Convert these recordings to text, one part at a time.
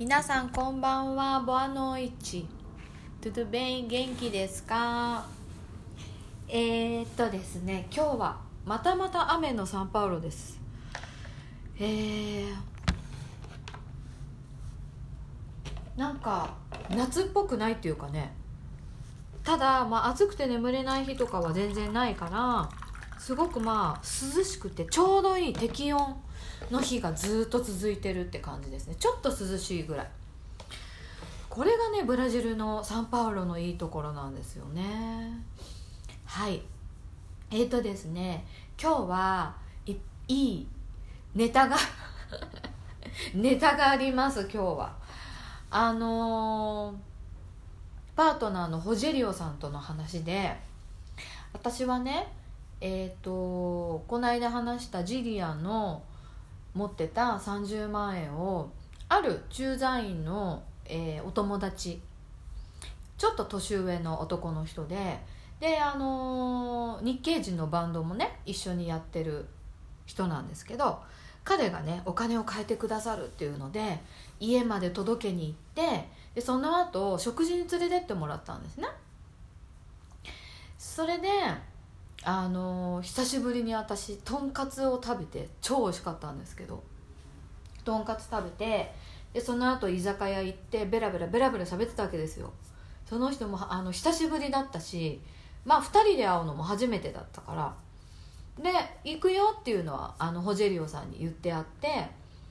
皆さんこんばんは。ボアノイチ。トゥトゥベイン元気ですか？ですね、今日はまたまた雨のサンパウロです。なんか夏っぽくないっていうかね、ただ暑くて眠れない日とかは全然ないから、すごく涼しくてちょうどいい適温の日がずっと続いてるって感じですね。ちょっと涼しいぐらい。これがね、ブラジルのサンパウロのいいところなんですよね。はい。ですね、今日はいいネタがネタがあります。今日はパートナーのホジェリオさんとの話で、私はね、この間話したジリアンの持ってた30万円をある駐在員の、お友達、ちょっと年上の男の人で、日系人のバンドもね一緒にやってる人なんですけど、彼がねお金を変えてくださるっていうので家まで届けに行って、でその後食事に連れてってもらったんですね。それで久しぶりに私とんかつを食べて、超美味しかったんですけど、とんかつ食べて、でその後居酒屋行ってベラベラ喋ってたわけですよ。その人も久しぶりだったし、2人で会うのも初めてだったから、で行くよっていうのはホジェリオさんに言ってあって、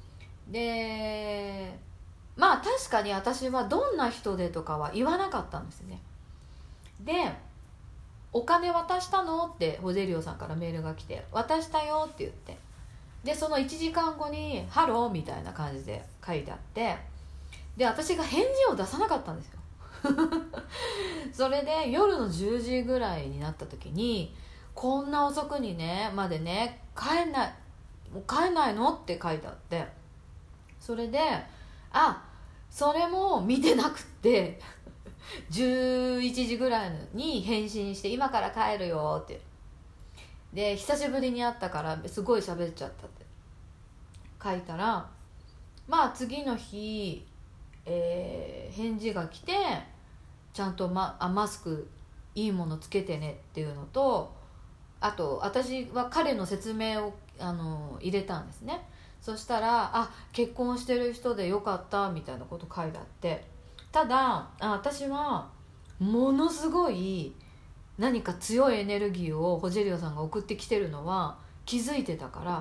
で確かに私はどんな人でとかは言わなかったんですよね。でお金渡したのってホジェリオさんからメールが来て、渡したよって言って、でその1時間後にハローみたいな感じで書いてあって、で私が返事を出さなかったんですよそれで夜の10時ぐらいになった時に、こんな遅くにねまでね帰んないのって書いてあって、それでそれも見てなくって11時ぐらいに返信して、今から帰るよって、で久しぶりに会ったからすごい喋っちゃったって書いたら、次の日、返事が来て、ちゃんと、マスクいいものつけてねっていうのと、あと私は彼の説明を入れたんですね。そしたら結婚してる人でよかったみたいなこと書いてあって、ただ私はものすごい何か強いエネルギーをホジェリオさんが送ってきてるのは気づいてたから、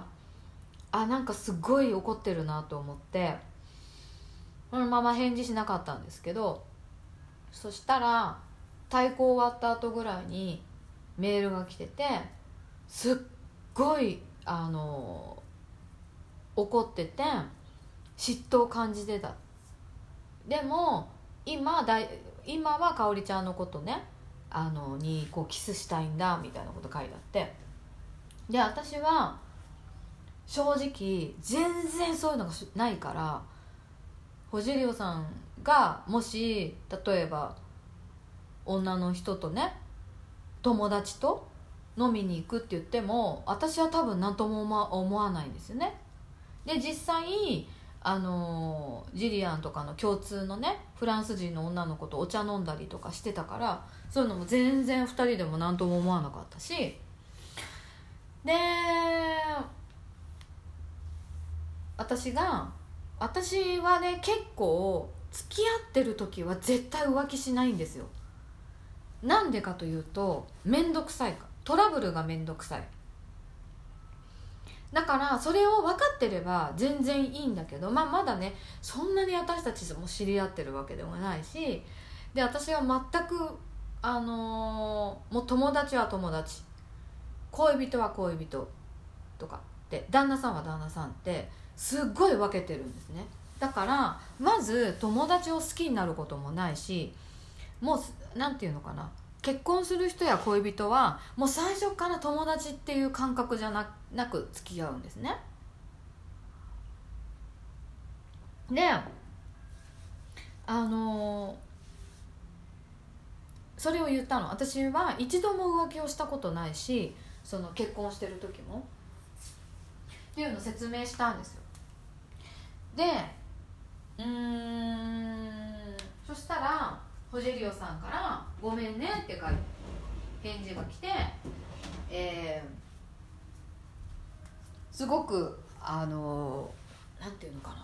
なんかすごい怒ってるなと思って、そのまま返事しなかったんですけど、そしたら太鼓終わった後ぐらいにメールが来てて、すっごい怒ってて嫉妬を感じてた。でも今は香織ちゃんのことねにこうキスしたいんだみたいなこと書いてあって、で私は正直全然そういうのがないから、ホジェリオさんがもし例えば女の人とね友達と飲みに行くって言っても、私は多分何とも思わないんですよね。で実際ジリアンとかの共通のねフランス人の女の子とお茶飲んだりとかしてたから、そういうのも全然2人でも何とも思わなかったし、で私はね結構付き合ってる時は絶対浮気しないんですよ。なんでかというと面倒くさいかトラブルが面倒くさい。だからそれを分かってれば全然いいんだけど、まだねそんなに私たちも知り合ってるわけでもないし、で私は全くもう友達は友達、恋人は恋人とかって旦那さんは旦那さんってすっごい分けてるんですね。だからまず友達を好きになることもないし、もうなんていうのかな、結婚する人や恋人はもう最初から友達っていう感覚じゃなく付き合うんですね。でそれを言ったの。私は一度も浮気をしたことないし、その結婚してる時もっていうのを説明したんですよ。でジェリオさんから「ごめんね」って返事が来て、すごくなんていうのかな、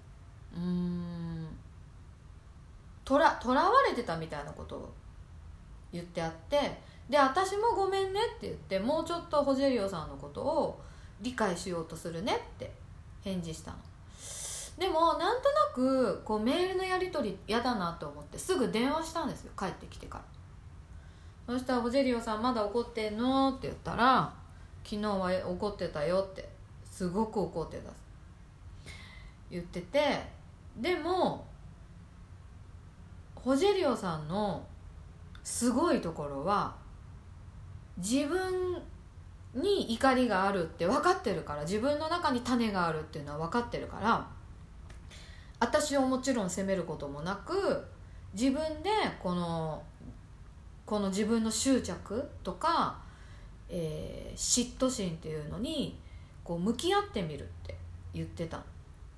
とらわれてたみたいなことを言ってあって、で私もごめんねって言って、もうちょっとホジェリオさんのことを理解しようとするねって返事したの。でもなんとなくこうメールのやり取り嫌だなと思ってすぐ電話したんですよ、帰ってきてから。そしたらホジェリオさんまだ怒ってんのって言ったら、昨日は怒ってたよって、すごく怒ってた言ってて、でもホジェリオさんのすごいところは、自分に怒りがあるって分かってるから、自分の中に種があるっていうのは分かってるから、私をもちろん責めることもなく、自分でこの自分の執着とか、嫉妬心っていうのにこう向き合ってみるって言ってた。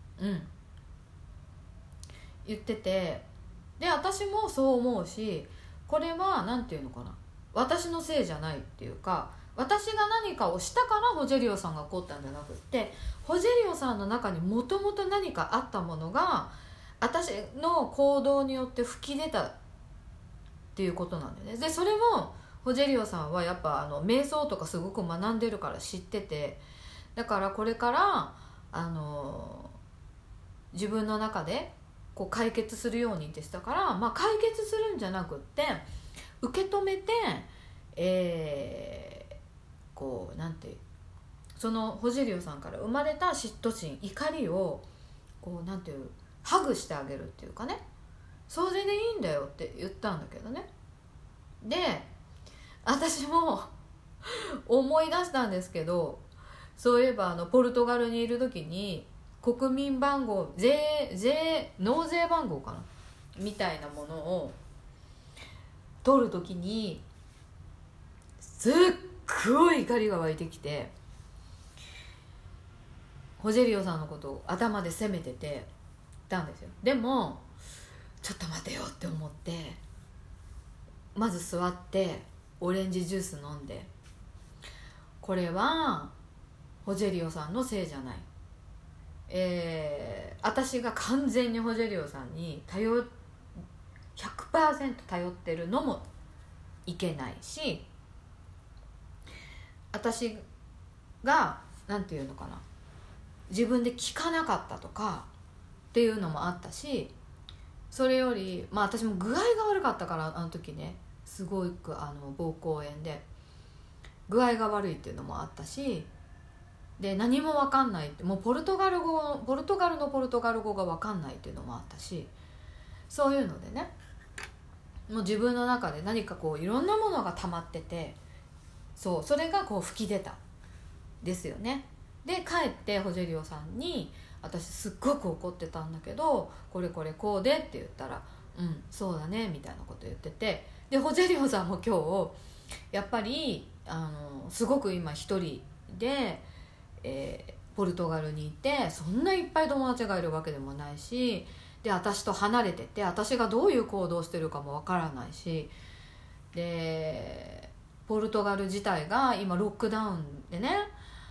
言ってて、で私もそう思うし、これはなんていうのかな、私のせいじゃないっていうか、私が何かをしたからホジェリオさんが怒ったんじゃなくって、ホジェリオさんの中にもともと何かあったものが私の行動によって吹き出たっていうことなんだよね。でそれもホジェリオさんはやっぱ瞑想とかすごく学んでるから知ってて、だからこれから自分の中でこう解決するようにってしたから、解決するんじゃなくって受け止めて、こうなんていう、そのホジェリオさんから生まれた嫉妬心、怒りをこうなんていう、ハグしてあげるっていうかね、それでいいんだよって言ったんだけどね。で私も思い出したんですけど、そういえばポルトガルにいる時に国民番号、納税番号かなみたいなものを取る時にすっごい怒りが湧いてきて、ホジェリオさんのことを頭で責めててたんですよ。でもちょっと待てよって思って、まず座ってオレンジジュース飲んで、これはホジェリオさんのせいじゃない、私が完全にホジェリオさんに100% 頼ってるのもいけないし、私がなんていうのかな、自分で聞かなかったとかっていうのもあったし、それより私も具合が悪かったから、あの時ねすごく膀胱炎で具合が悪いっていうのもあったし、で何も分かんないって、もうポルトガルのポルトガル語が分かんないっていうのもあったし、そういうのでね、もう自分の中で何かこういろんなものが溜まってて、それがこう吹き出たですよね。で帰ってホジェリオさんに、私すっごく怒ってたんだけどこれこうでって言ったら、そうだねみたいなこと言ってて、でホジェリオさんも今日やっぱりすごく今一人で、ポルトガルにいて、そんないっぱい友達がいるわけでもないし、で私と離れてて、私がどういう行動してるかもわからないし、でポルトガル自体が今ロックダウンでね、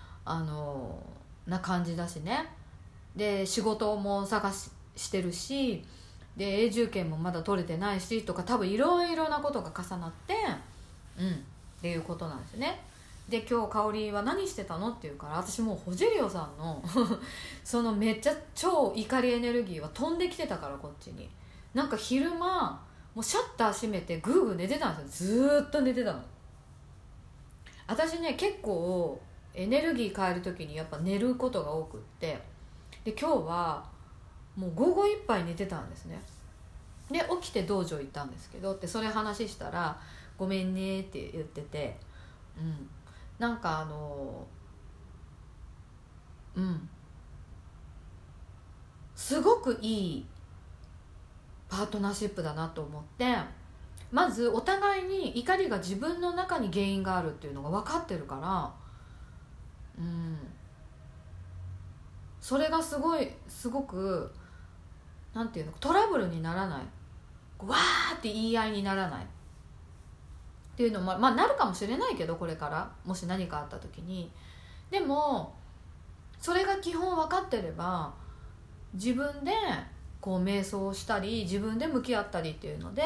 な感じだしね、で仕事もしてるし、で永住権もまだ取れてないしとか、多分いろいろなことが重なってっていうことなんですよね。で今日香織は何してたのって言うから、私もうホジェリオさんのそのめっちゃ超怒りエネルギーは飛んできてたから、こっちになんか昼間もうシャッター閉めてグーグー寝てたんですよ。ずーっと寝てたの。私ね結構エネルギー変える時にやっぱ寝ることが多くって、で今日はもう午後いっぱい寝てたんですね。で起きて道場行ったんですけどって、それ話したらごめんねって言ってて、なんかすごくいいパートナーシップだなと思って、まずお互いに怒りが自分の中に原因があるっていうのが分かってるから、それがすごくなんていうの、トラブルにならない。 わーって言い合いにならないっていうのも、まあなるかもしれないけど、これからもし何かあった時に。でもそれが基本分かってれば、自分でこう瞑想したり自分で向き合ったりっていうので、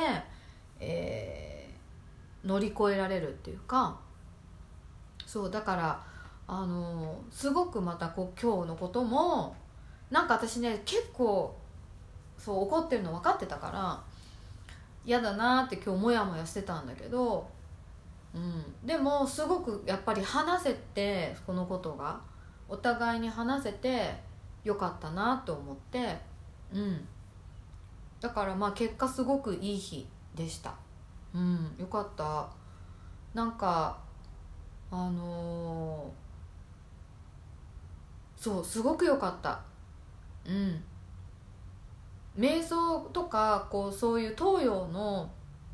乗り越えられるっていうか。そうだから、すごくまたこう今日のこともなんか私ね、結構そう怒ってるの分かってたから嫌だなって今日モヤモヤしてたんだけど、でもすごくやっぱり話せて、このことがお互いに話せてよかったなと思って、だからまあ結果すごくいい日でした。よかった。なんかそうすごくよかった。瞑想とかこうそういう東洋の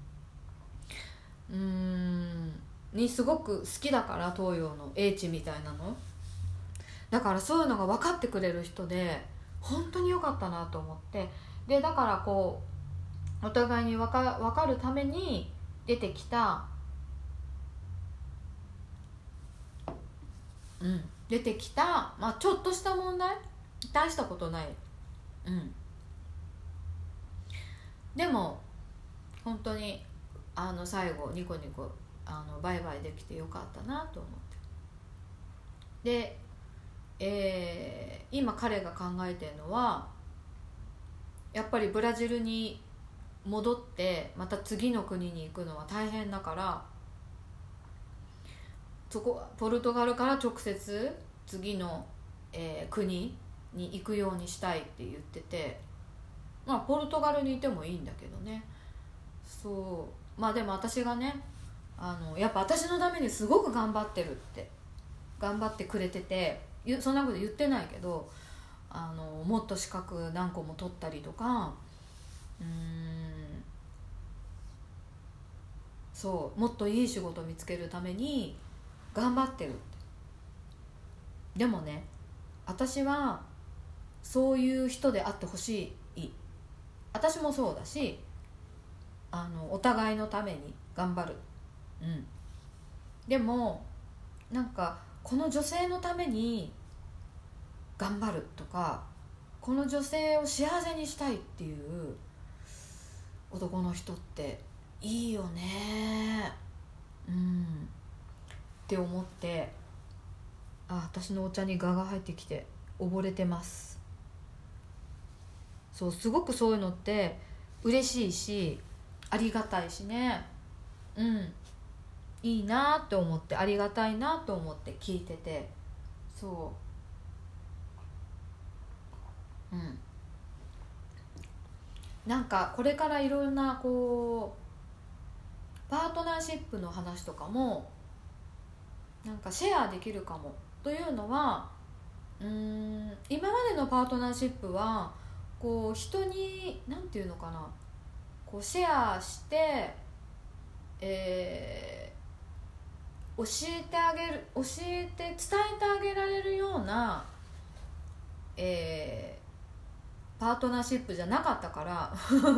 にすごく好きだから、東洋の英知みたいなのだから、そういうのが分かってくれる人で本当に良かったなと思って。でだからこうお互いに分かるために出てきた、まあちょっとした問題、大したことない、でも本当に最後ニコニコバイバイできてよかったなと思って。で、今彼が考えてるのは、やっぱりブラジルに戻ってまた次の国に行くのは大変だから、ポルトガルから直接次の、国に行くようにしたいって言ってて、まあポルトガルにいてもいいんだけどね。そうまあでも私がね、やっぱ私のためにすごく頑張ってくれてて、そんなこと言ってないけど、もっと資格何個も取ったりとか、そうもっといい仕事を見つけるために頑張ってるって。でもね、私はそういう人であってほしい。私もそうだし、お互いのために頑張る。でもなんかこの女性のために頑張るとか、この女性を幸せにしたいっていう男の人っていいよね。って思って、私のお茶にガが入ってきて溺れてます。そうすごくそういうのって嬉しいしありがたいしね。いいなって思って、ありがたいなと思って聞いてて、なんかこれからいろんなこうパートナーシップの話とかもなんかシェアできるかも。というのは、今までのパートナーシップはこう人になんていうのかな、こうシェアして、教えて伝えてあげられるような、パートナーシップじゃなかったから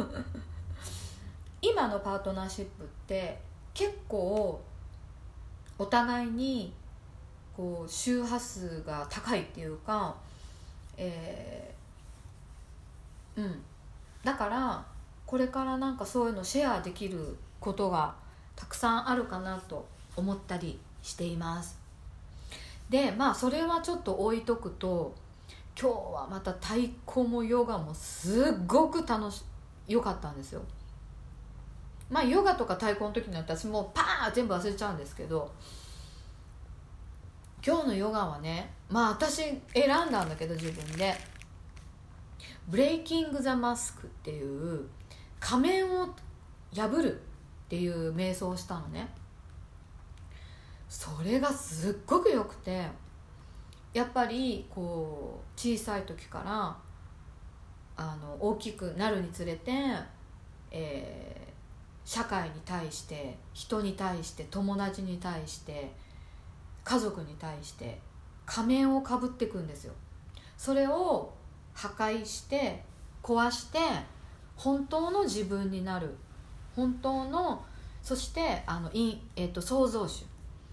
今のパートナーシップって結構お互いにこう周波数が高いっていうか、だからこれからなんかそういうのシェアできることがたくさんあるかなと思ったりしています。でまあそれはちょっと置いとくと、今日はまた太鼓もヨガもすっごく良かったんですよ。まあヨガとか太鼓の時に私もうパーン全部忘れちゃうんですけど、今日のヨガはね、まあ私選んだんだけど自分でブレイキング・ザ・マスクっていう仮面を破るっていう瞑想をしたのね。それがすっごくよくて、やっぱりこう小さい時から大きくなるにつれて、社会に対して人に対して友達に対して家族に対して仮面をかぶっていくんですよ。それを破壊して壊して本当の自分になる、本当の、そして創造主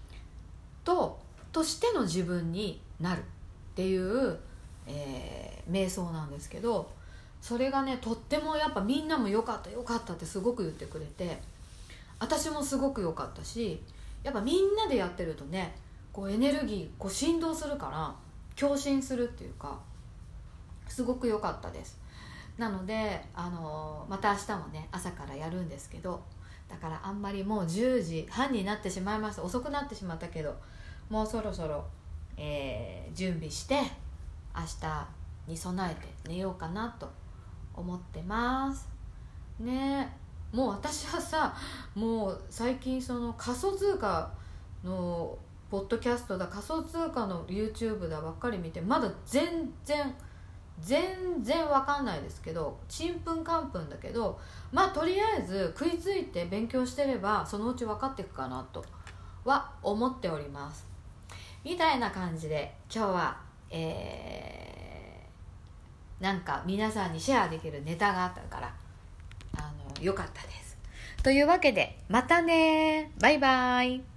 としての自分になるっていう、瞑想なんですけど、それがねとってもやっぱみんなも良かった良かったってすごく言ってくれて、私もすごく良かったし、やっぱみんなでやってるとねこうエネルギーこう振動するから共振するっていうか、すごく良かったです。なのでまた明日もね朝からやるんですけど、だからあんまりもう10時半になってしまいました。遅くなってしまったけど、もうそろそろ、準備して明日に備えて寝ようかなと思ってますね。もう私はさ、もう最近その仮想通貨のポッドキャストだ、仮想通貨の YouTube だばっかり見て、まだ全然わかんないですけど、ちんぷんかんぷんだけど、まあとりあえず食いついて勉強してればそのうち分かっていくかなとは思っておりますみたいな感じで、今日はなんか皆さんにシェアできるネタがあったから良かったです。というわけでまたね、バイバイ。